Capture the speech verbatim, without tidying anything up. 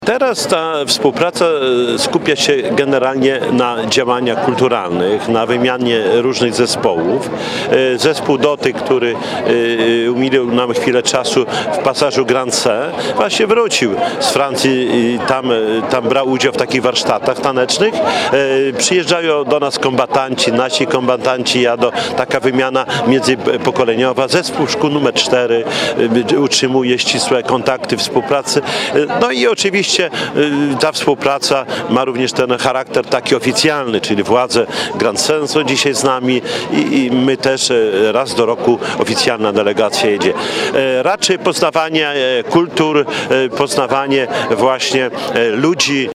Teraz ta współpraca skupia się generalnie na działaniach kulturalnych, na wymianie różnych zespołów. Zespół Dotyk, który umilił nam chwilę czasu w pasażu Grand C, właśnie wrócił z Francji i tam, tam brał udział w takich warsztatach tanecznych. Przyjeżdżają do nas kombatanci, nasi kombatanci jadą, taka wymiana międzypokoleniowa. Zespół Szkół numer cztery utrzymuje ścisłe kontakty, współpracy. No i oczywiście ta współpraca ma również ten charakter taki oficjalny, czyli władze Grand C są dzisiaj z nami i, i my też raz do roku oficjalna delegacja jedzie. Raczej poznawanie kultur, poznawanie właśnie ludzi.